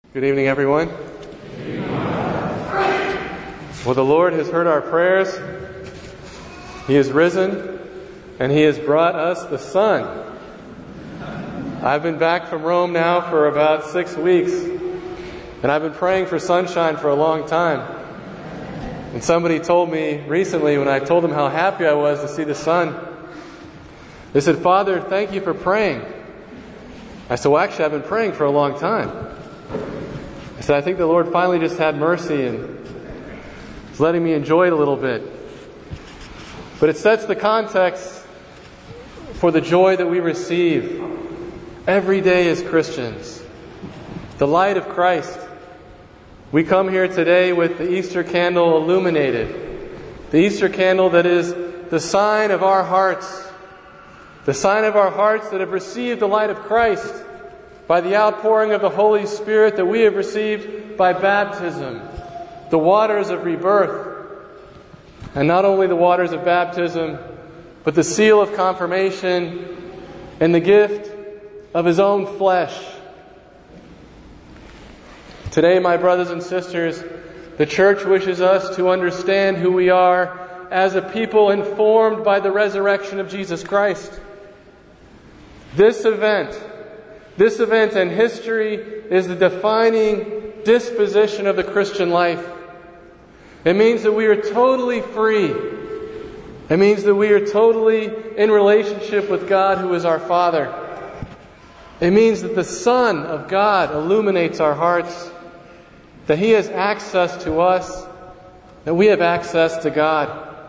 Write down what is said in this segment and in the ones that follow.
Good evening, everyone. Well, the Lord has heard our prayers. He is risen, and He has brought us the sun. I've been back from Rome now for about 6 weeks, and I've been praying for sunshine for a long time. And somebody told me recently, when I told them how happy I was to see the sun, they said, "Father, thank you for praying." I said, "Well, actually, I've been praying for a long time." I said, "I think the Lord finally just had mercy and is letting me enjoy it a little bit." But it sets the context for the joy that we receive every day as Christians. The light of Christ. We come here today with the Easter candle illuminated. The Easter candle that is the sign of our hearts. The sign of our hearts that have received the light of Christ by the outpouring of the Holy Spirit that we have received by baptism, the waters of rebirth. And not only the waters of baptism, but the seal of confirmation and the gift of His own flesh. Today, my brothers and sisters, the Church wishes us to understand who we are as a people informed by the resurrection of Jesus Christ. This event and history is the defining disposition of the Christian life. It means that we are totally free. It means that we are totally in relationship with God, who is our Father. It means that the Son of God illuminates our hearts, that He has access to us, that we have access to God.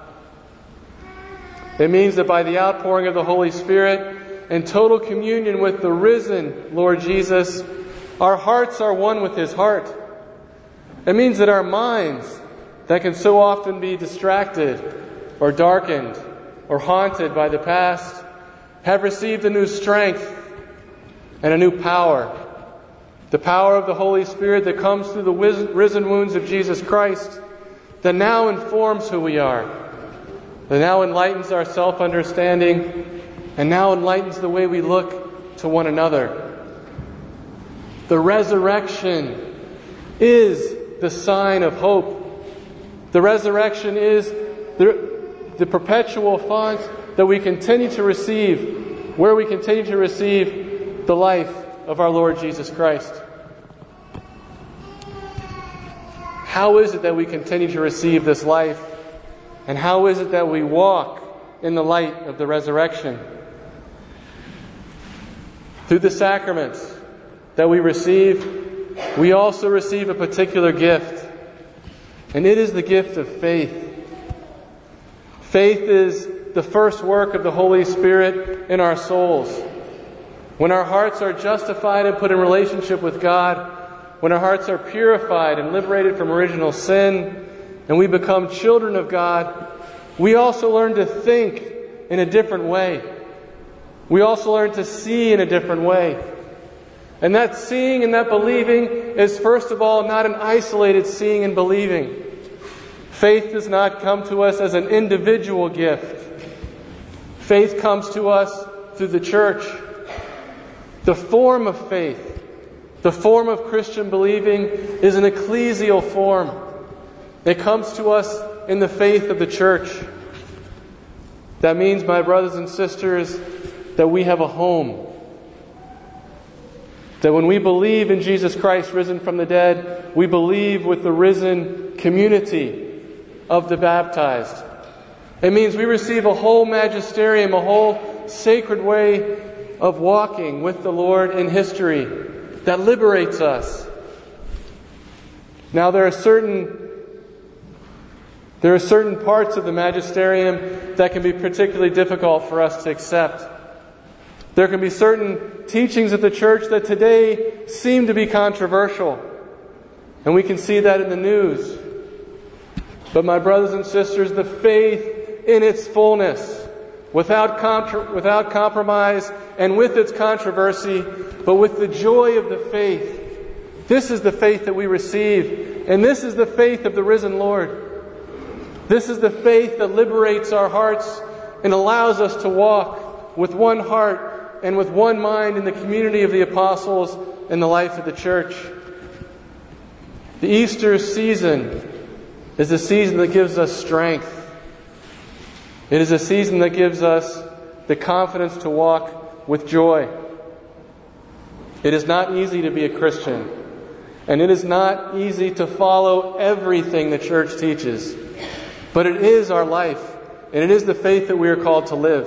It means that by the outpouring of the Holy Spirit, in total communion with the risen Lord Jesus, our hearts are one with His heart. It means that our minds, that can so often be distracted or darkened or haunted by the past, have received a new strength and a new power. The power of the Holy Spirit that comes through the risen wounds of Jesus Christ, that now informs who we are, that now enlightens our self-understanding, and now enlightens the way we look to one another. The resurrection is the sign of hope. The resurrection is the perpetual font that we continue to receive, where we continue to receive the life of our Lord Jesus Christ. How is it that we continue to receive this life? And how is it that we walk in the light of the resurrection? Through the sacraments that we receive, we also receive a particular gift. And it is the gift of faith. Faith is the first work of the Holy Spirit in our souls. When our hearts are justified and put in relationship with God, when our hearts are purified and liberated from original sin, and we become children of God, we also learn to think in a different way. We also learn to see in a different way. And that seeing and that believing is, first of all, not an isolated seeing and believing. Faith does not come to us as an individual gift. Faith comes to us through the church. The form of faith, the form of Christian believing, is an ecclesial form. It comes to us in the faith of the church. That means, my brothers and sisters, that we have a home. That when we believe in Jesus Christ risen from the dead, we believe with the risen community of the baptized. It means we receive a whole magisterium, a whole sacred way of walking with the Lord in history that liberates us. Now there are certain parts of the magisterium that can be particularly difficult for us to accept. There can be certain teachings of the church that today seem to be controversial. And we can see that in the news. But my brothers and sisters, the faith in its fullness, without compromise and with its controversy, but with the joy of the faith. This is the faith that we receive. And this is the faith of the risen Lord. This is the faith that liberates our hearts and allows us to walk with one heart and with one mind in the community of the apostles and the life of the church. The Easter season is a season that gives us strength. It is a season that gives us the confidence to walk with joy. It is not easy to be a Christian, and it is not easy to follow everything the church teaches. But it is our life, and it is the faith that we are called to live.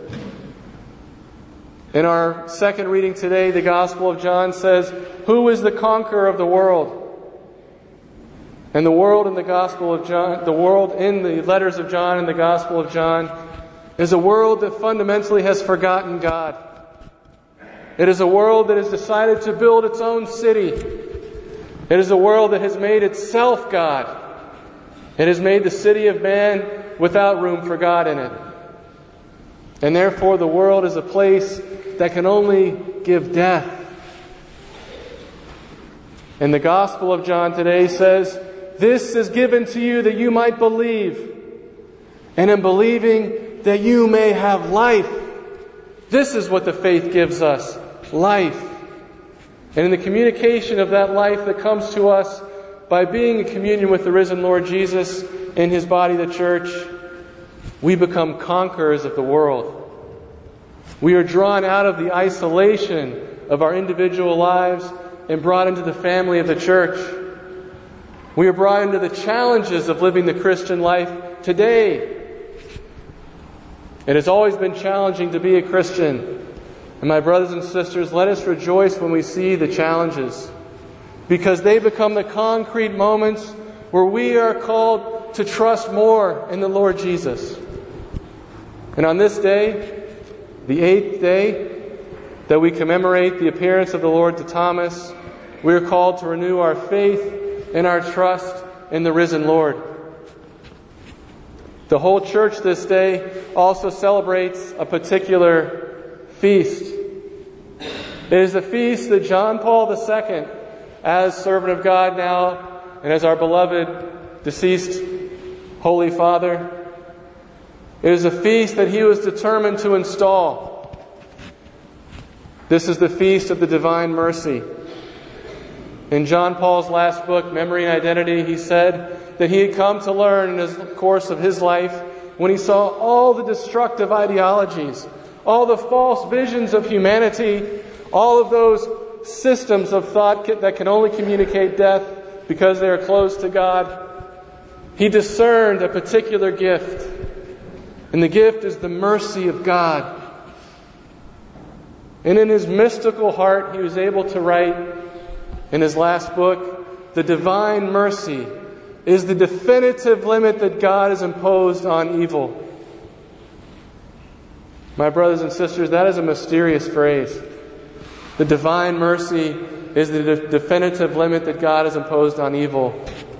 In our second reading today, the Gospel of John says, "Who is the conqueror of the world?" And the world in the Gospel of John, the world in the letters of John and the Gospel of John, is a world that fundamentally has forgotten God. It is a world that has decided to build its own city. It is a world that has made itself God. It has made the city of man without room for God in it. And therefore the world is a place that can only give death. And the Gospel of John today says, "This is given to you that you might believe, and in believing that you may have life." This is what the faith gives us, life. And in the communication of that life that comes to us by being in communion with the risen Lord Jesus in His body, the church, we become conquerors of the world. We are drawn out of the isolation of our individual lives and brought into the family of the church. We are brought into the challenges of living the Christian life today. It has always been challenging to be a Christian. And my brothers and sisters, let us rejoice when we see the challenges, because they become the concrete moments where we are called to trust more in the Lord Jesus. And on this day, the 8th day that we commemorate the appearance of the Lord to Thomas, we are called to renew our faith and our trust in the risen Lord. The whole church this day also celebrates a particular feast. It is the feast that John Paul II, as servant of God now, and as our beloved deceased Holy Father, it is a feast that he was determined to install. This is the feast of the Divine Mercy. In John Paul's last book, Memory and Identity, he said that he had come to learn in the course of his life, when he saw all the destructive ideologies, all the false visions of humanity, all of those systems of thought that can only communicate death because they are closed to God, he discerned a particular gift. And the gift is the mercy of God. And in his mystical heart, he was able to write in his last book, the divine mercy is the definitive limit that God has imposed on evil. My brothers and sisters, that is a mysterious phrase. The divine mercy is the definitive limit that God has imposed on evil.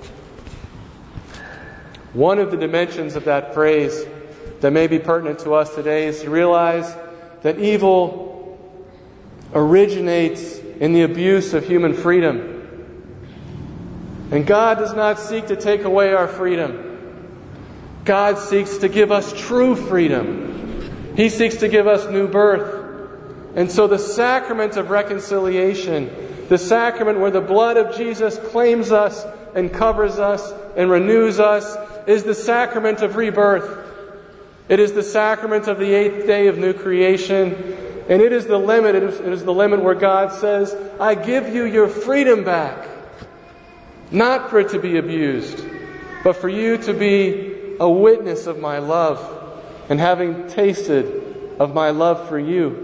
One of the dimensions of that phrase that may be pertinent to us today is to realize that evil originates in the abuse of human freedom. And God does not seek to take away our freedom. God seeks to give us true freedom. He seeks to give us new birth. And so the sacrament of reconciliation, the sacrament where the blood of Jesus claims us and covers us and renews us, is the sacrament of rebirth. It is the sacrament of the 8th day of new creation. And it is the limit. It is the limit where God says, I give you your freedom back. Not for it to be abused, but for you to be a witness of my love and having tasted of my love for you.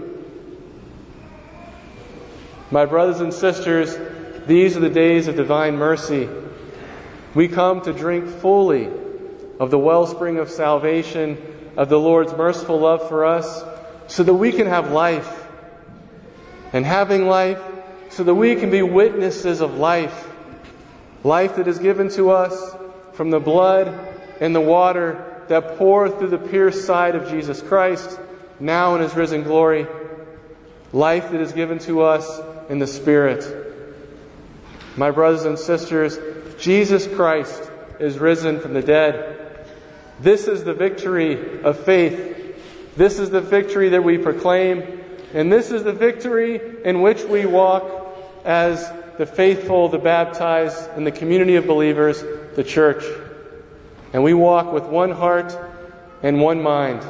My brothers and sisters, these are the days of divine mercy. We come to drink fully of the wellspring of salvation, of the Lord's merciful love for us, so that we can have life. And having life, so that we can be witnesses of life. Life that is given to us from the blood and the water that pour through the pierced side of Jesus Christ, now in His risen glory. Life that is given to us in the Spirit. My brothers and sisters, Jesus Christ is risen from the dead. This is the victory of faith. This is the victory that we proclaim. And this is the victory in which we walk as the faithful, the baptized, and the community of believers, the church. And we walk with one heart and one mind.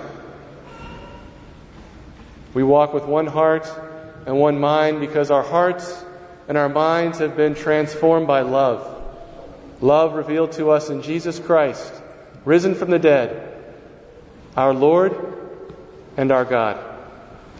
We walk with one heart and one mind because our hearts and our minds have been transformed by love. Love revealed to us in Jesus Christ, risen from the dead, our Lord and our God.